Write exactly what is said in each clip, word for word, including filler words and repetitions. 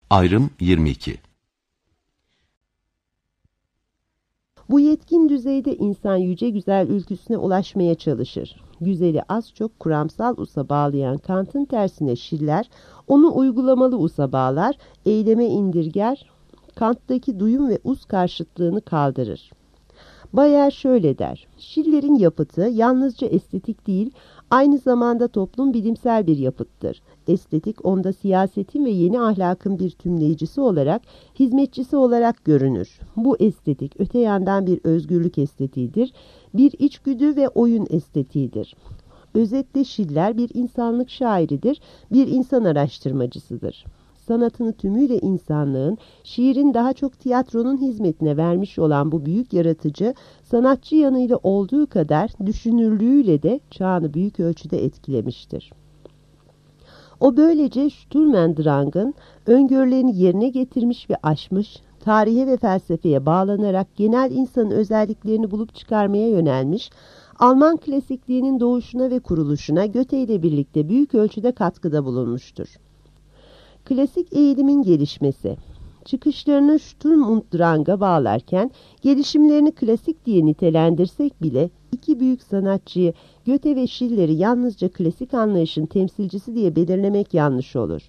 Ayrım yirmi iki. Bu yetkin düzeyde insan yüce güzel ülküsüne ulaşmaya çalışır. Güzeli az çok kuramsal usa bağlayan Kant'ın tersine Schiller, onu uygulamalı usa bağlar, eyleme indirger, Kant'taki duyum ve us karşıtlığını kaldırır. Bayer şöyle der: Schiller'in yapıtı yalnızca estetik değil, aynı zamanda toplum bilimsel bir yapıttır. Estetik onda siyasetin ve yeni ahlakın bir tümleyicisi olarak, hizmetçisi olarak görünür. Bu estetik öte yandan bir özgürlük estetiğidir, bir içgüdü ve oyun estetiğidir. Özetle Schiller bir insanlık şairidir, bir insan araştırmacısıdır. Sanatını tümüyle insanlığın, şiirin daha çok tiyatronun hizmetine vermiş olan bu büyük yaratıcı, sanatçı yanıyla olduğu kadar düşünürlüğüyle de çağını büyük ölçüde etkilemiştir. O böylece Sturm und Drang'ın öngörülerini yerine getirmiş ve aşmış, tarihe ve felsefeye bağlanarak genel insanın özelliklerini bulup çıkarmaya yönelmiş, Alman klasikliğinin doğuşuna ve kuruluşuna Goethe ile birlikte büyük ölçüde katkıda bulunmuştur. Klasik eğilimin gelişmesi. Çıkışlarını Sturm und Drang'a bağlarken gelişimlerini klasik diye nitelendirsek bile iki büyük sanatçıyı Goethe ve Schiller'i yalnızca klasik anlayışın temsilcisi diye belirlemek yanlış olur.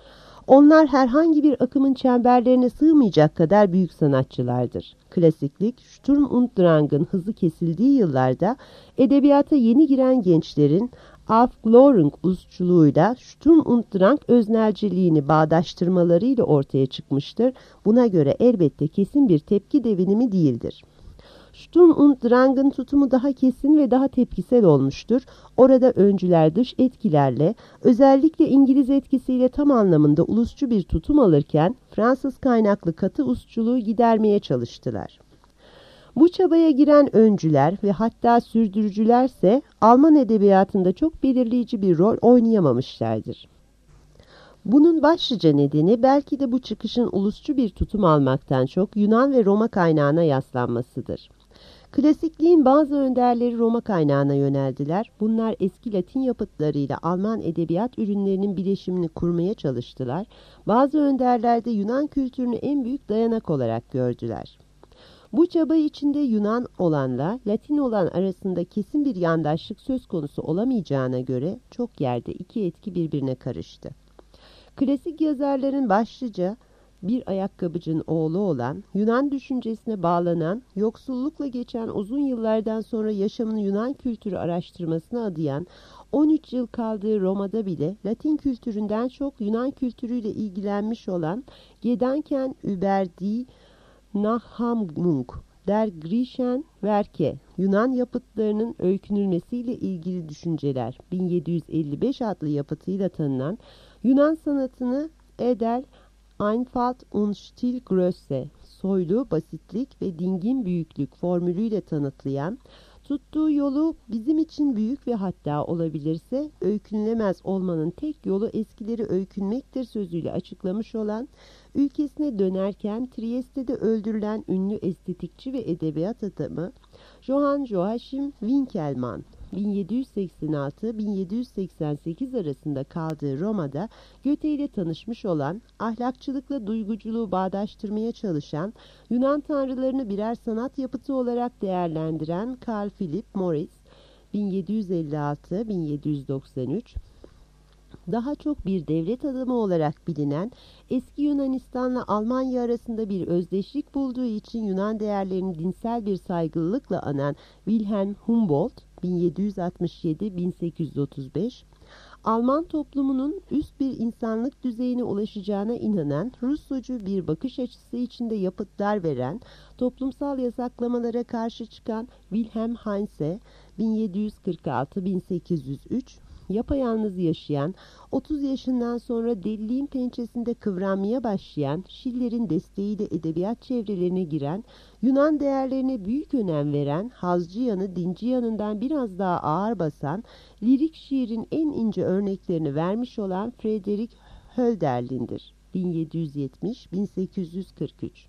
Onlar herhangi bir akımın çemberlerine sığmayacak kadar büyük sanatçılardır. Klasiklik, Sturm und Drang'ın hızı kesildiği yıllarda edebiyata yeni giren gençlerin Aufklärung usçuluğuyla Sturm und Drang öznelciliğini bağdaştırmalarıyla ortaya çıkmıştır. Buna göre elbette kesin bir tepki devinimi değildir. Sturm und Drang'ın tutumu daha kesin ve daha tepkisel olmuştur. Orada öncüler dış etkilerle, özellikle İngiliz etkisiyle tam anlamında ulusçu bir tutum alırken Fransız kaynaklı katı usçuluğu gidermeye çalıştılar. Bu çabaya giren öncüler ve hatta sürdürücülerse Alman edebiyatında çok belirleyici bir rol oynayamamışlardır. Bunun başlıca nedeni belki de bu çıkışın ulusçu bir tutum almaktan çok Yunan ve Roma kaynağına yaslanmasıdır. Klasikliğin bazı önderleri Roma kaynağına yöneldiler. Bunlar eski Latin yapıtlarıyla Alman edebiyat ürünlerinin bileşimini kurmaya çalıştılar. Bazı önderler de Yunan kültürünü en büyük dayanak olarak gördüler. Bu çaba içinde Yunan olanla Latin olan arasında kesin bir yandaşlık söz konusu olamayacağına göre çok yerde iki etki birbirine karıştı. Klasik yazarların başlıca bir ayakkabıcının oğlu olan, Yunan düşüncesine bağlanan, yoksullukla geçen uzun yıllardan sonra yaşamını Yunan kültürü araştırmasına adayan, on üç yıl kaldığı Roma'da bile Latin kültüründen çok Yunan kültürüyle ilgilenmiş olan Gedanken über die Nachahmung der Griechischen Werke, Yunan yapıtlarının öykünülmesiyle ilgili düşünceler, bin yedi yüz elli beş adlı yapıtıyla tanınan, Yunan sanatını Edel, Einfalt und Stilgröße, soylu, basitlik ve dingin büyüklük formülüyle tanıtlayan, tuttuğu yolu bizim için büyük ve hatta olabilirse öykünülemez olmanın tek yolu eskileri öykünmektir sözüyle açıklamış olan, ülkesine dönerken Trieste'de öldürülen ünlü estetikçi ve edebiyat adamı Johann Joachim Winckelmann, bin yedi yüz seksen altı bin yedi yüz seksen sekiz arasında kaldığı Roma'da Goethe ile tanışmış olan, ahlakçılıkla duyguculuğu bağdaştırmaya çalışan, Yunan tanrılarını birer sanat yapıtı olarak değerlendiren Carl Philip Morris, bin yedi yüz elli altı bin yedi yüz doksan üç, daha çok bir devlet adamı olarak bilinen, eski Yunanistan'la Almanya arasında bir özdeşlik bulduğu için Yunan değerlerini dinsel bir saygılılıkla anan Wilhelm Humboldt, bin yedi yüz altmış yedi bin sekiz yüz otuz beş, Alman toplumunun üst bir insanlık düzeyine ulaşacağına inanan, Russocu bir bakış açısı içinde yapıtlar veren, toplumsal yasaklamalara karşı çıkan Wilhelm Heinze, bin yedi yüz kırk altı bin sekiz yüz üç, yapayalnız yaşayan, otuz yaşından sonra deliliğin pençesinde kıvranmaya başlayan, Schiller'in desteğiyle edebiyat çevrelerine giren, Yunan değerlerine büyük önem veren, hazcı yanı dinci yanından biraz daha ağır basan, lirik şiirin en ince örneklerini vermiş olan Friedrich Hölderlin'dir. bin yedi yüz yetmiş bin sekiz yüz kırk üç.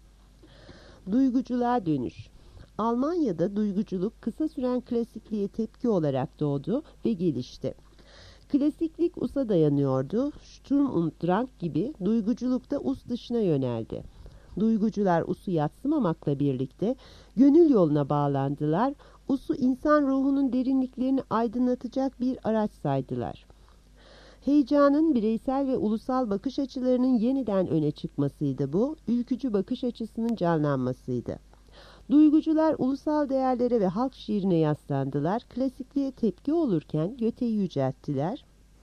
Duyguculuğa dönüş. Almanya'da duyguculuk kısa süren klasikliğe tepki olarak doğdu ve gelişti. Klasiklik usa dayanıyordu. Sturm und Drang gibi duyguculuk da us dışına yöneldi. Duygucular usu yadsımamakla birlikte gönül yoluna bağlandılar. Usu insan ruhunun derinliklerini aydınlatacak bir araç saydılar. Heyecanın bireysel ve ulusal bakış açılarının yeniden öne çıkmasıydı bu, ülkücü bakış açısının canlanmasıydı. Duygucular ulusal değerlere ve halk şiirine yaslandılar, klasikliğe tepki olurken Göte'yi yücelttiler.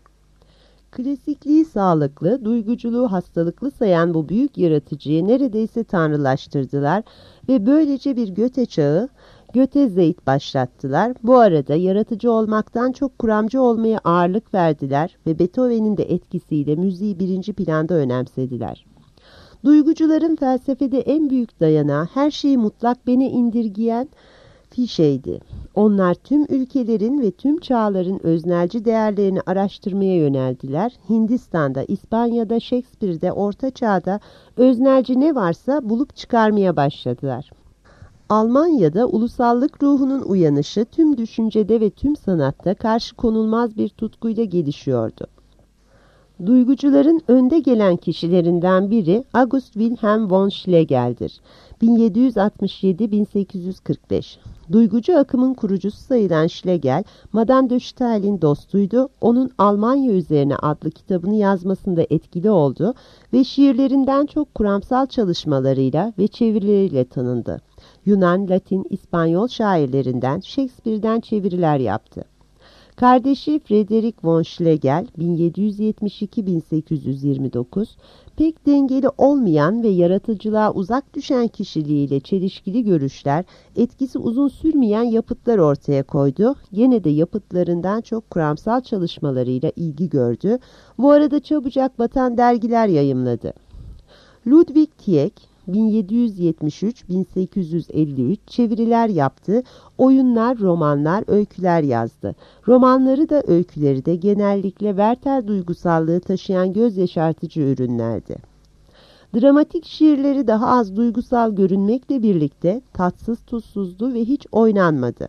Klasikliği sağlıklı, duyguculuğu hastalıklı sayan bu büyük yaratıcıyı neredeyse tanrılaştırdılar ve böylece bir Göte çağı, Göte Zeit başlattılar. Bu arada yaratıcı olmaktan çok kuramcı olmaya ağırlık verdiler ve Beethoven'in de etkisiyle müziği birinci planda önemsediler. Duygucuların felsefede en büyük dayanağı her şeyi mutlak bene indirgeyen Fiche'ydi. Onlar tüm ülkelerin ve tüm çağların öznelci değerlerini araştırmaya yöneldiler. Hindistan'da, İspanya'da, Shakespeare'de, Orta Çağ'da öznelci ne varsa bulup çıkarmaya başladılar. Almanya'da ulusallık ruhunun uyanışı tüm düşüncede ve tüm sanatta karşı konulmaz bir tutkuyla gelişiyordu. Duygucuların önde gelen kişilerinden biri August Wilhelm von Schlegel'dir. bin yedi yüz altmış yedi - bin sekiz yüz kırk beş. Duygucu akımın kurucusu sayılan Schlegel, Madame de Stael'in dostuydu. Onun Almanya üzerine adlı kitabını yazmasında etkili oldu ve şiirlerinden çok kuramsal çalışmalarıyla ve çevirileriyle tanındı. Yunan, Latin, İspanyol şairlerinden, Shakespeare'den çeviriler yaptı. Kardeşi Frederick von Schlegel bin yedi yüz yetmiş iki - bin sekiz yüz yirmi dokuz pek dengeli olmayan ve yaratıcılığa uzak düşen kişiliğiyle çelişkili görüşler, etkisi uzun sürmeyen yapıtlar ortaya koydu. Gene de yapıtlarından çok kuramsal çalışmalarıyla ilgi gördü. Bu arada çabucak batan dergiler yayımladı. Ludwig Tieck bin yedi yüz yetmiş üç - bin sekiz yüz elli üç çeviriler yaptı, oyunlar, romanlar, öyküler yazdı. Romanları da öyküleri de genellikle Werther duygusallığı taşıyan göz yaşartıcı ürünlerdi. Dramatik şiirleri daha az duygusal görünmekle birlikte tatsız tuzsuzdu ve hiç oynanmadı.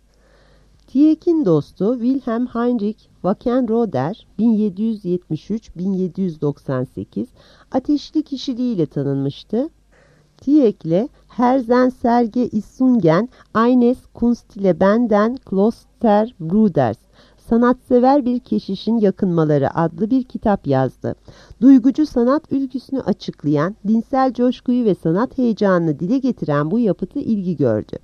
Tieck'in dostu Wilhelm Heinrich Wackenroder bin yedi yüz yetmiş üç - bin yedi yüz doksan sekiz ateşli kişiliğiyle tanınmıştı. Tieck'le Herzen Serge Isungen Eines Kunstlebendigen Klosterbruders, sanatsever bir keşişin yakınmaları adlı bir kitap yazdı. Duygucu sanat ülküsünü açıklayan, dinsel coşkuyu ve sanat heyecanını dile getiren bu yapıtı ilgi gördü.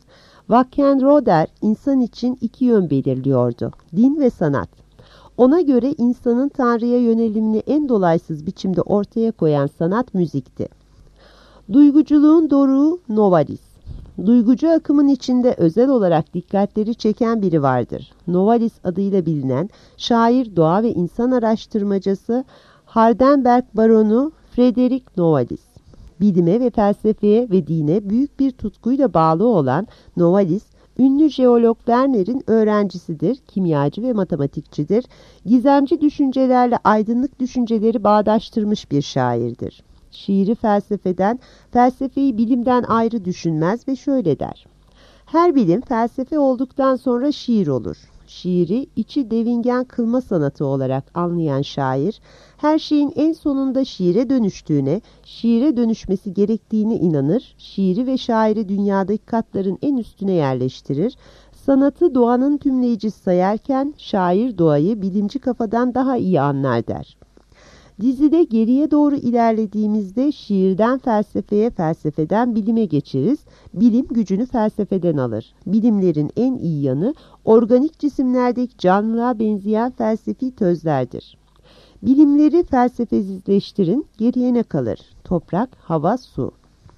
Wackenroder insan için iki yön belirliyordu, din ve sanat. Ona göre insanın Tanrı'ya yönelimini en dolaysız biçimde ortaya koyan sanat müzikti. Duyguculuğun doruğu Novalis. Duygucu akımın içinde özel olarak dikkatleri çeken biri vardır. Novalis adıyla bilinen şair, doğa ve insan araştırmacısı Hardenberg Baronu Frederick Novalis. Bilime ve felsefeye ve dine büyük bir tutkuyla bağlı olan Novalis, ünlü jeolog Werner'in öğrencisidir, kimyacı ve matematikçidir. Gizemci düşüncelerle aydınlık düşünceleri bağdaştırmış bir şairdir. Şiiri felsefeden, felsefeyi bilimden ayrı düşünmez ve şöyle der: her bilim felsefe olduktan sonra şiir olur. Şiiri içi devingen kılma sanatı olarak anlayan şair, her şeyin en sonunda şiire dönüştüğüne, şiire dönüşmesi gerektiğine inanır, şiiri ve şairi dünyadaki katların en üstüne yerleştirir, sanatı doğanın tümleyicisi sayarken şair doğayı bilimci kafadan daha iyi anlar der. Dizide geriye doğru ilerlediğimizde şiirden felsefeye, felsefeden bilime geçeriz. Bilim gücünü felsefeden alır. Bilimlerin en iyi yanı organik cisimlerdeki canlılığa benzeyen felsefi tözlerdir. Bilimleri felsefesizleştirin, geriye ne kalır? Toprak, hava, su.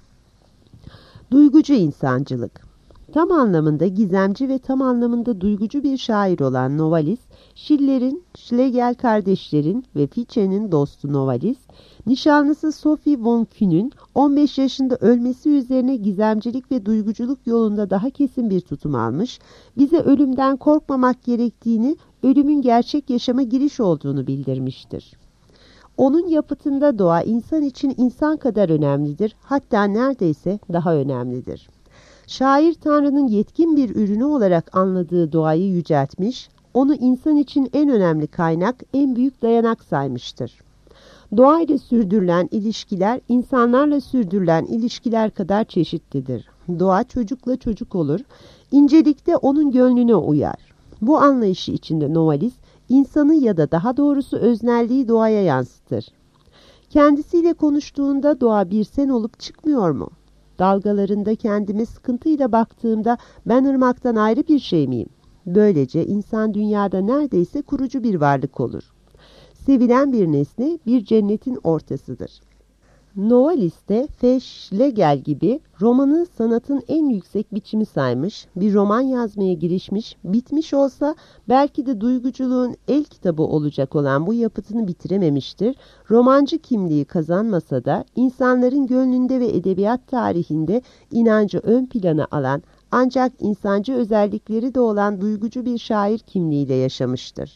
Duygucu insancılık. Tam anlamında gizemci ve tam anlamında duygucu bir şair olan Novalis, Schiller'in, Schlegel kardeşlerin ve Fichte'nin dostu Novalis, nişanlısı Sophie von Kühn'ün on beş yaşında ölmesi üzerine gizemcilik ve duyguculuk yolunda daha kesin bir tutum almış, bize ölümden korkmamak gerektiğini, ölümün gerçek yaşama giriş olduğunu bildirmiştir. Onun yapıtında doğa insan için insan kadar önemlidir, hatta neredeyse daha önemlidir. Şair Tanrı'nın yetkin bir ürünü olarak anladığı doğayı yüceltmiş, onu insan için en önemli kaynak, en büyük dayanak saymıştır. Doğayla sürdürülen ilişkiler, insanlarla sürdürülen ilişkiler kadar çeşitlidir. Doğa çocukla çocuk olur, incelikte onun gönlüne uyar. Bu anlayışı içinde Novalis, insanı ya da daha doğrusu öznelliği doğaya yansıtır. Kendisiyle konuştuğunda doğa bir sen olup çıkmıyor mu? Dalgalarında kendime sıkıntıyla baktığımda ben ırmaktan ayrı bir şey miyim? Böylece insan dünyada neredeyse kurucu bir varlık olur. Sevilen bir nesne bir cennetin ortasıdır. Novalis de Schlegel gibi romanı sanatın en yüksek biçimi saymış, bir roman yazmaya girişmiş, bitmiş olsa belki de duyguculuğun el kitabı olacak olan bu yapıtını bitirememiştir. Romancı kimliği kazanmasa da insanların gönlünde ve edebiyat tarihinde inancı ön plana alan ancak insancı özellikleri de olan duygucu bir şair kimliğiyle yaşamıştır.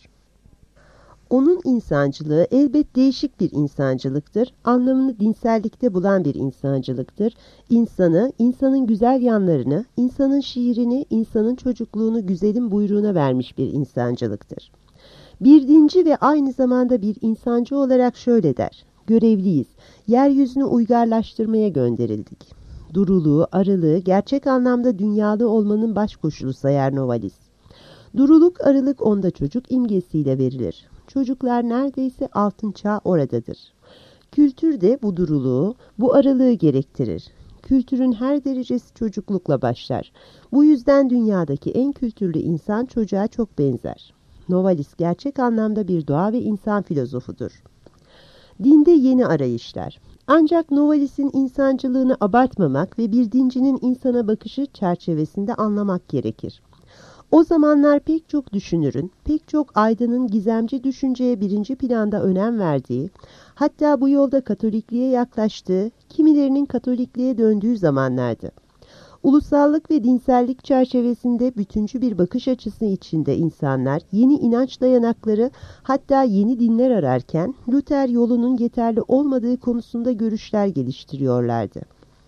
Onun insancılığı elbet değişik bir insancılıktır, anlamını dinsellikte bulan bir insancılıktır. İnsanı, insanın güzel yanlarını, insanın şiirini, insanın çocukluğunu güzelin buyruğuna vermiş bir insancılıktır. Bir dinci ve aynı zamanda bir insancı olarak şöyle der: görevliyiz, yeryüzünü uygarlaştırmaya gönderildik. Duruluğu, arılığı gerçek anlamda dünyalı olmanın baş koşulu sayar Novalis. Duruluk, arılık onda çocuk imgesiyle verilir. Çocuklar neredeyse altın çağ oradadır. Kültür de bu duruluğu, bu aralığı gerektirir. Kültürün her derecesi çocuklukla başlar. Bu yüzden dünyadaki en kültürlü insan çocuğa çok benzer. Novalis gerçek anlamda bir doğa ve insan filozofudur. Dinde yeni arayışlar. Ancak Novalis'in insancılığını abartmamak ve bir dincinin insana bakışı çerçevesinde anlamak gerekir. O zamanlar pek çok düşünürün, pek çok aydının gizemci düşünceye birinci planda önem verdiği, hatta bu yolda Katolikliğe yaklaştığı, kimilerinin Katolikliğe döndüğü zamanlardı. Ulusallık ve dinsellik çerçevesinde bütüncü bir bakış açısı içinde insanlar yeni inanç dayanakları, hatta yeni dinler ararken Luther yolunun yeterli olmadığı konusunda görüşler geliştiriyorlardı.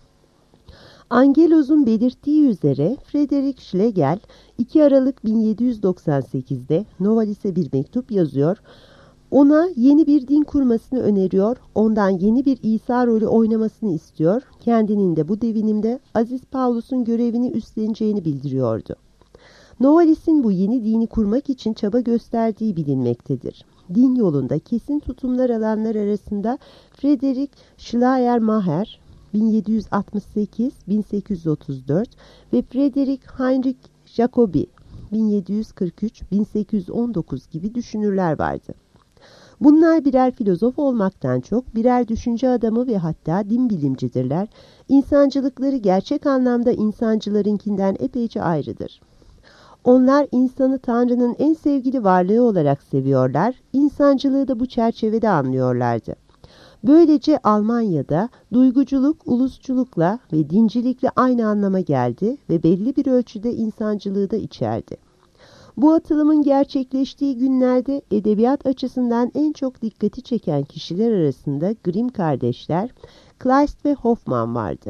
Angelos'un belirttiği üzere Friedrich Schlegel iki Aralık bin yedi yüz doksan sekiz'de Novalis'e bir mektup yazıyor, ona yeni bir din kurmasını öneriyor, ondan yeni bir İsa rolü oynamasını istiyor, kendinin de bu devinimde Aziz Paulus'un görevini üstleneceğini bildiriyordu. Novalis'in bu yeni dini kurmak için çaba gösterdiği bilinmektedir. Din yolunda kesin tutumlar alanlar arasında Friedrich Schleiermacher bin yedi yüz altmış sekiz bin sekiz yüz otuz dört ve Friedrich Heinrich Jacobi bin yedi yüz kırk üç bin sekiz yüz on dokuz gibi düşünürler vardı. Bunlar birer filozof olmaktan çok birer düşünce adamı ve hatta din bilimcidirler. İnsancılıkları gerçek anlamda insancılarınkinden epeyce ayrıdır. Onlar insanı Tanrı'nın en sevgili varlığı olarak seviyorlar, insancılığı da bu çerçevede anlıyorlardı. Böylece Almanya'da duyguculuk, ulusçulukla ve dincilikle aynı anlama geldi ve belli bir ölçüde insancılığı da içerdi. Bu atılımın gerçekleştiği günlerde edebiyat açısından en çok dikkati çeken kişiler arasında Grimm kardeşler, Kleist ve Hoffmann vardı.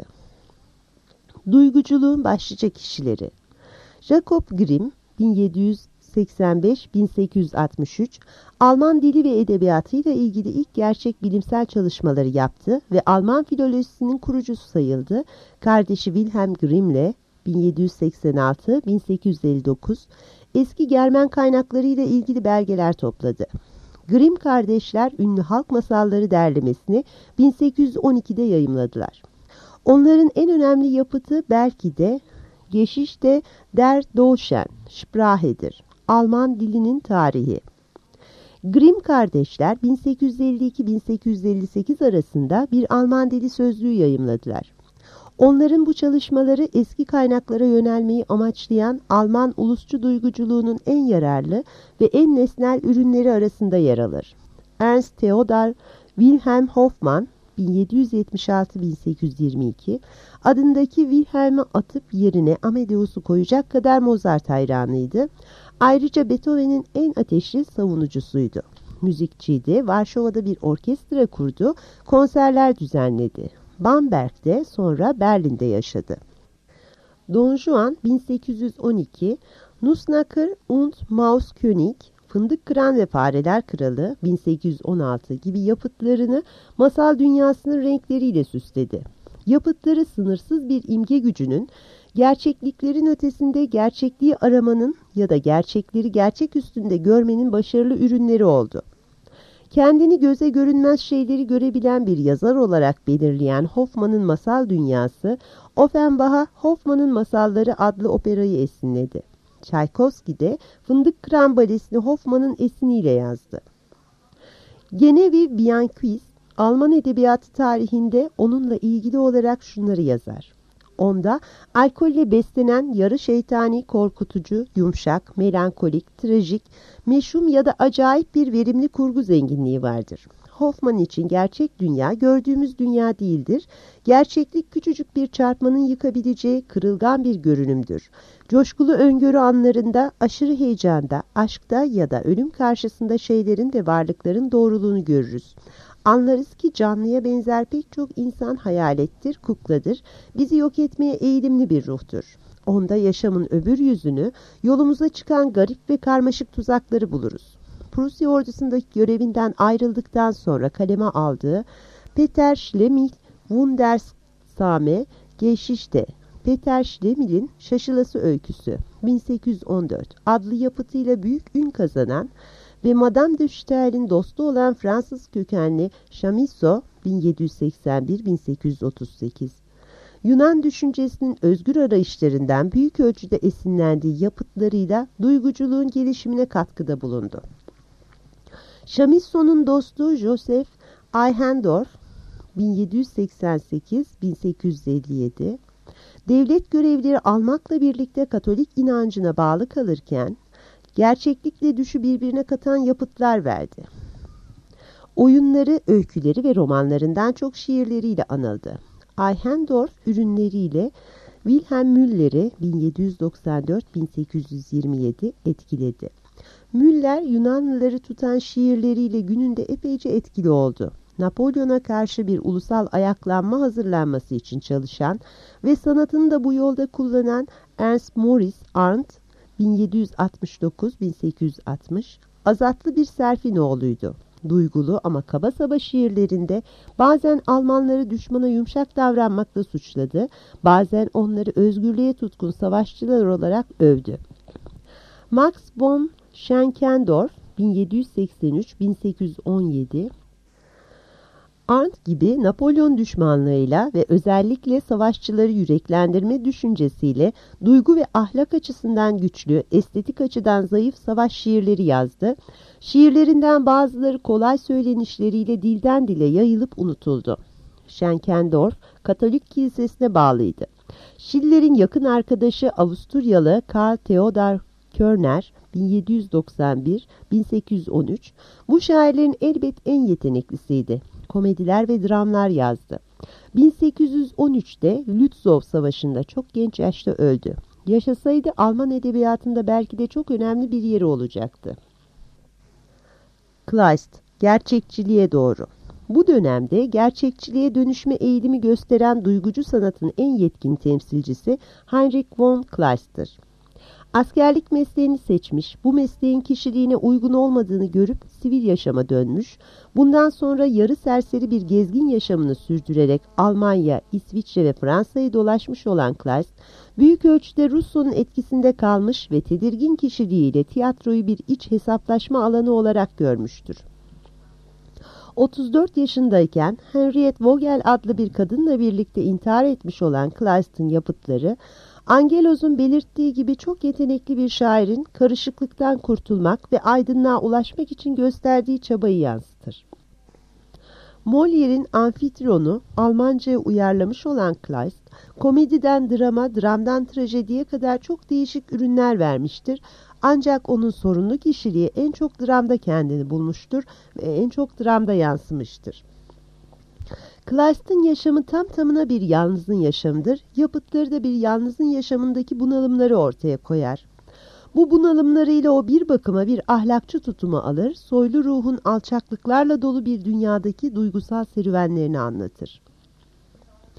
Duyguculuğun başlıca kişileri: Jakob Grimm bin yedi yüz seksen beş bin sekiz yüz altmış üç Alman dili ve edebiyatıyla ilgili ilk gerçek bilimsel çalışmaları yaptı ve Alman filolojisinin kurucusu sayıldı. Kardeşi Wilhelm Grimm'le bin yedi yüz seksen altı bin sekiz yüz elli dokuz eski Germen kaynaklarıyla ilgili belgeler topladı. Grimm kardeşler ünlü halk masalları derlemesini bin sekiz yüz on iki'de yayımladılar. Onların en önemli yapıtı belki de Geschichte der Deutschen Sprache'dir. Alman dilinin tarihi. Grimm kardeşler bin sekiz yüz elli iki bin sekiz yüz elli sekiz arasında bir Alman dili sözlüğü yayımladılar. Onların bu çalışmaları eski kaynaklara yönelmeyi amaçlayan Alman ulusçu duyguculuğunun en yararlı ve en nesnel ürünleri arasında yer alır. Ernst Theodor Wilhelm Hoffmann bin yedi yüz yetmiş altı bin sekiz yüz yirmi iki adındaki Wilhelm'i atıp yerine Amadeus'u koyacak kadar Mozart hayranıydı. Ayrıca Beethoven'in en ateşli savunucusuydu. Müzikçiydi, Varşova'da bir orkestra kurdu, konserler düzenledi. Bamberg'de, sonra Berlin'de yaşadı. Don Juan bin sekiz yüz on iki, Nussknacker und Mauskönig, Fındık Kıran ve Fareler Kralı bin sekiz yüz on altı gibi yapıtlarını masal dünyasının renkleriyle süsledi. Yapıtları sınırsız bir imge gücünün, gerçekliklerin ötesinde gerçekliği aramanın ya da gerçekleri gerçek üstünde görmenin başarılı ürünleri oldu. Kendini göze görünmez şeyleri görebilen bir yazar olarak belirleyen Hoffmann'ın masal dünyası, Offenbach'a Hoffmann'ın Masalları adlı operayı esinledi. Tchaikovsky de Fındık Kıran Balesi'ni Hoffmann'ın esiniyle yazdı. Genevieve Bianquist, Alman edebiyatı tarihinde onunla ilgili olarak şunları yazar. Onda alkolle beslenen yarı şeytani, korkutucu, yumuşak, melankolik, trajik, meşhum ya da acayip bir verimli kurgu zenginliği vardır. Hoffmann için gerçek dünya gördüğümüz dünya değildir. Gerçeklik küçücük bir çarpmanın yıkabileceği kırılgan bir görünümdür. Coşkulu öngörü anlarında, aşırı heyecanda, aşkta ya da ölüm karşısında şeylerin ve varlıkların doğruluğunu görürüz. Anlarız ki canlıya benzer pek çok insan hayalettir, kukladır, bizi yok etmeye eğilimli bir ruhtur. Onda yaşamın öbür yüzünü, yolumuza çıkan garip ve karmaşık tuzakları buluruz. Prusya ordusundaki görevinden ayrıldıktan sonra kaleme aldığı Peter Schlemihl Wundersame Geschichte, Peter Schlemil'in Şaşılası Öyküsü bin sekiz yüz on dört adlı yapıtıyla büyük ün kazanan ve Madame de Stael'in dostu olan Fransız kökenli Chamisso bin yedi yüz seksen bir bin sekiz yüz otuz sekiz, Yunan düşüncesinin özgür arayışlarından büyük ölçüde esinlendiği yapıtlarıyla duyguculuğun gelişimine katkıda bulundu. Chamisso'nun dostu Joseph Eichendorff bin yedi yüz seksen sekiz bin sekiz yüz elli yedi, devlet görevlileri almakla birlikte Katolik inancına bağlı kalırken, gerçeklikle düşü birbirine katan yapıtlar verdi. Oyunları, öyküleri ve romanlarından çok şiirleriyle anıldı. Eichendorff ürünleriyle Wilhelm Müller'i bin yedi yüz doksan dört bin sekiz yüz yirmi yedi etkiledi. Müller, Yunanlıları tutan şiirleriyle gününde epeyce etkili oldu. Napolyon'a karşı bir ulusal ayaklanma hazırlanması için çalışan ve sanatını da bu yolda kullanan Ernst Moritz Arndt, bin yedi yüz altmış dokuz bin sekiz yüz altmış, azatlı bir Serfinoğlu'ydu. Duygulu ama kaba saba şiirlerinde bazen Almanları düşmana yumuşak davranmakla suçladı, bazen onları özgürlüğe tutkun savaşçılar olarak övdü. Max von Schenkendorf bin yedi yüz seksen üç bin sekiz yüz on yedi, Arndt gibi Napolyon düşmanlığıyla ve özellikle savaşçıları yüreklendirme düşüncesiyle duygu ve ahlak açısından güçlü, estetik açıdan zayıf savaş şiirleri yazdı. Şiirlerinden bazıları kolay söylenişleriyle dilden dile yayılıp unutuldu. Schenkendorf, Katolik kilisesine bağlıydı. Schiller'in yakın arkadaşı Avusturyalı Karl Theodor Körner, bin yedi yüz doksan bir bin sekiz yüz on üç, bu şairlerin elbet en yeteneklisiydi. Komediler ve dramlar yazdı. bin sekiz yüz on üçte Lützow Savaşı'nda çok genç yaşta öldü. Yaşasaydı Alman edebiyatında belki de çok önemli bir yeri olacaktı. Kleist, gerçekçiliğe doğru. Bu dönemde gerçekçiliğe dönüşme eğilimi gösteren duygucu sanatın en yetkin temsilcisi Heinrich von Kleist'tir. Askerlik mesleğini seçmiş, bu mesleğin kişiliğine uygun olmadığını görüp sivil yaşama dönmüş, bundan sonra yarı serseri bir gezgin yaşamını sürdürerek Almanya, İsviçre ve Fransa'yı dolaşmış olan Kleist, büyük ölçüde Rousseau'nun etkisinde kalmış ve tedirgin kişiliğiyle tiyatroyu bir iç hesaplaşma alanı olarak görmüştür. otuz dört yaşındayken Henriette Vogel adlı bir kadınla birlikte intihar etmiş olan Kleist'in yapıtları, Angelos'un belirttiği gibi çok yetenekli bir şairin karışıklıktan kurtulmak ve aydınlığa ulaşmak için gösterdiği çabayı yansıtır. Molière'in Amfitron'u Almanca'ya uyarlamış olan Kleist, komediden drama, dramdan trajediye kadar çok değişik ürünler vermiştir. Ancak onun sorunlu kişiliği en çok dramda kendini bulmuştur ve en çok dramda yansımıştır. Kleist'in yaşamı tam tamına bir yalnızın yaşamıdır. Yapıtları da bir yalnızın yaşamındaki bunalımları ortaya koyar. Bu bunalımlarıyla o bir bakıma bir ahlakçı tutumu alır, soylu ruhun alçaklıklarla dolu bir dünyadaki duygusal serüvenlerini anlatır.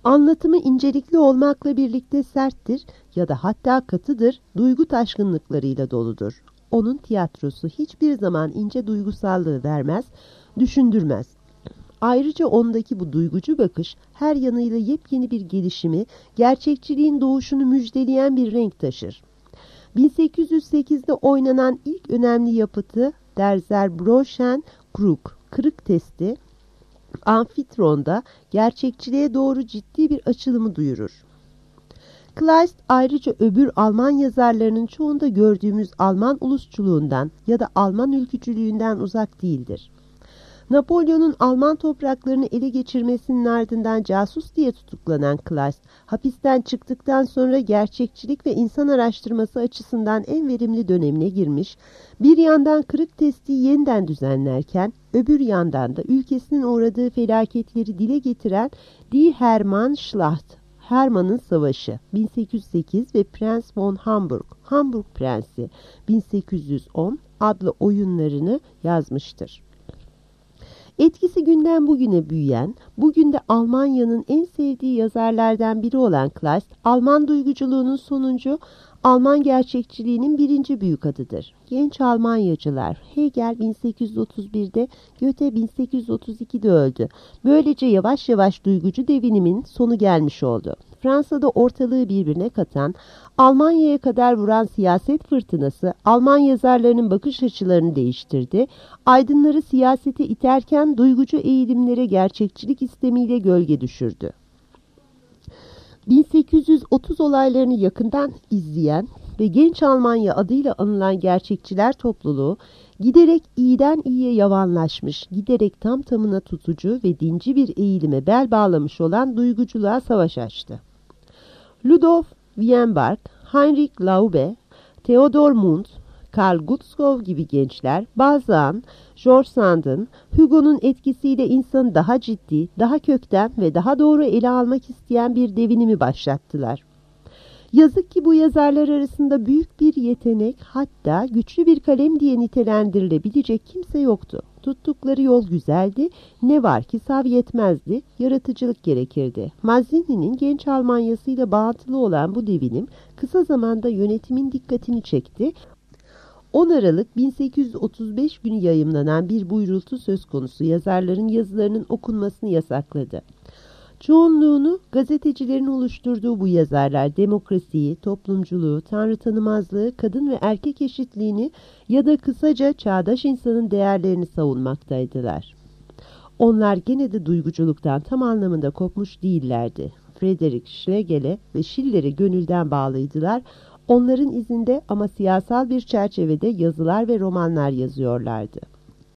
Anlatımı incelikli olmakla birlikte serttir ya da hatta katıdır, duygu taşkınlıklarıyla doludur. Onun tiyatrosu hiçbir zaman ince duygusallığı vermez, düşündürmez. Ayrıca ondaki bu duygucu bakış her yanıyla yepyeni bir gelişimi, gerçekçiliğin doğuşunu müjdeleyen bir renk taşır. bin sekiz yüz sekizde oynanan ilk önemli yapıtı Der Zerbrochen Krug, Kırık Testi, Amfitron'da gerçekçiliğe doğru ciddi bir açılımı duyurur. Kleist ayrıca öbür Alman yazarlarının çoğunda gördüğümüz Alman ulusçuluğundan ya da Alman ülkücülüğünden uzak değildir. Napolyon'un Alman topraklarını ele geçirmesinin ardından casus diye tutuklanan Kleist, hapisten çıktıktan sonra gerçekçilik ve insan araştırması açısından en verimli dönemine girmiş, bir yandan Kırık Testi yeniden düzenlerken, öbür yandan da ülkesinin uğradığı felaketleri dile getiren Die Hermannschlacht, Hermann'ın Savaşı bin sekiz yüz sekiz ve Prens von Hamburg, Hamburg Prensi bin sekiz yüz on adlı oyunlarını yazmıştır. Etkisi günden bugüne büyüyen, bugün de Almanya'nın en sevdiği yazarlardan biri olan Kleist, Alman duyguculuğunun sonuncu, Alman gerçekçiliğinin birinci büyük adıdır. Genç Almanyacılar, Hegel bin sekiz yüz otuz birde, Goethe bin sekiz yüz otuz ikide öldü. Böylece yavaş yavaş duygucu devinimin sonu gelmiş oldu. Fransa'da ortalığı birbirine katan, Almanya'ya kadar vuran siyaset fırtınası, Alman yazarlarının bakış açılarını değiştirdi, aydınları siyasete iterken duygucu eğilimlere gerçekçilik istemiyle gölge düşürdü. bin sekiz yüz otuz olaylarını yakından izleyen ve Genç Almanya adıyla anılan gerçekçiler topluluğu, giderek iyiden iyiye yavanlaşmış, giderek tam tamına tutucu ve dinci bir eğilime bel bağlamış olan duyguculuğa savaş açtı. Ludolf Wienberg, Heinrich Laube, Theodor Mund, Karl Gutzkow gibi gençler, Balzac'ın, George Sand'ın, Hugo'nun etkisiyle insanı daha ciddi, daha kökten ve daha doğru ele almak isteyen bir devinimi başlattılar. Yazık ki bu yazarlar arasında büyük bir yetenek, hatta güçlü bir kalem diye nitelendirilebilecek kimse yoktu. Tuttukları yol güzeldi, ne var ki sav yetmezdi, yaratıcılık gerekirdi. Mazzini'nin genç Almanyasıyla bağıntılı olan bu devinim kısa zamanda yönetimin dikkatini çekti. on Aralık bin sekiz yüz otuz beş günü yayımlanan bir buyrultu söz konusu yazarların yazılarının okunmasını yasakladı. Çoğunluğunu gazetecilerin oluşturduğu bu yazarlar demokrasiyi, toplumculuğu, tanrı tanımazlığı, kadın ve erkek eşitliğini ya da kısaca çağdaş insanın değerlerini savunmaktaydılar. Onlar gene de duyguculuktan tam anlamında kopmuş değillerdi. Friedrich Schlegel'e ve Schiller'e gönülden bağlıydılar. Onların izinde ama siyasal bir çerçevede yazılar ve romanlar yazıyorlardı.